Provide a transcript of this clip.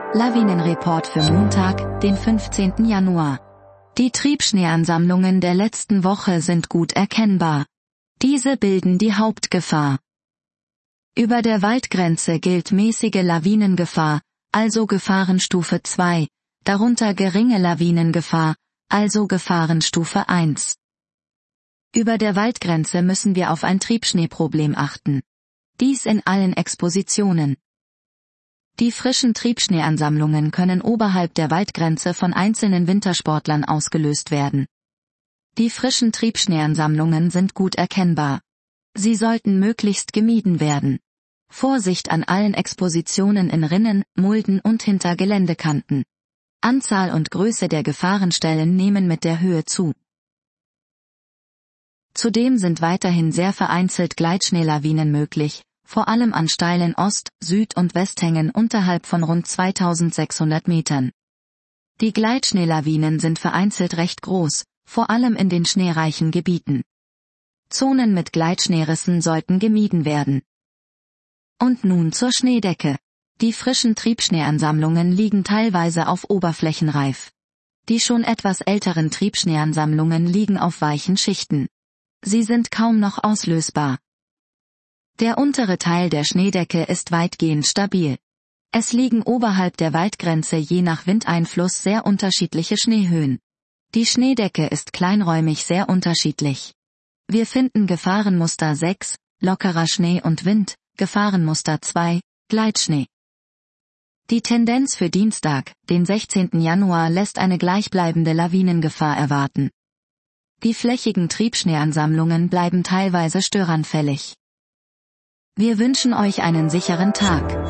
Lawinenreport für Montag, den 15. Januar. Die Triebschneeansammlungen der letzten Woche sind gut erkennbar. Diese bilden die Hauptgefahr. Über der Waldgrenze gilt mäßige Lawinengefahr, also Gefahrenstufe 2, darunter geringe Lawinengefahr, also Gefahrenstufe 1. Über der Waldgrenze müssen wir auf ein Triebschneeproblem achten. Dies in allen Expositionen. Die frischen Triebschneeansammlungen können oberhalb der Waldgrenze von einzelnen Wintersportlern ausgelöst werden. Die frischen Triebschneeansammlungen sind gut erkennbar. Sie sollten möglichst gemieden werden. Vorsicht an allen Expositionen in Rinnen, Mulden und hinter Geländekanten. Anzahl und Größe der Gefahrenstellen nehmen mit der Höhe zu. Zudem sind weiterhin sehr vereinzelt Gleitschneelawinen möglich, vor allem an steilen Ost-, Süd- und Westhängen unterhalb von rund 2600 Metern. Die Gleitschneelawinen sind vereinzelt recht groß, vor allem in den schneereichen Gebieten. Zonen mit Gleitschneerissen sollten gemieden werden. Und nun zur Schneedecke. Die frischen Triebschneeansammlungen liegen teilweise auf Oberflächenreif. Die schon etwas älteren Triebschneeansammlungen liegen auf weichen Schichten. Sie sind kaum noch auslösbar. Der untere Teil der Schneedecke ist weitgehend stabil. Es liegen oberhalb der Waldgrenze je nach Windeinfluss sehr unterschiedliche Schneehöhen. Die Schneedecke ist kleinräumig sehr unterschiedlich. Wir finden Gefahrenmuster 6, lockerer Schnee und Wind, Gefahrenmuster 2, Gleitschnee. Die Tendenz für Dienstag, den 16. Januar lässt eine gleichbleibende Lawinengefahr erwarten. Die flächigen Triebschneeansammlungen bleiben teilweise störanfällig. Wir wünschen euch einen sicheren Tag.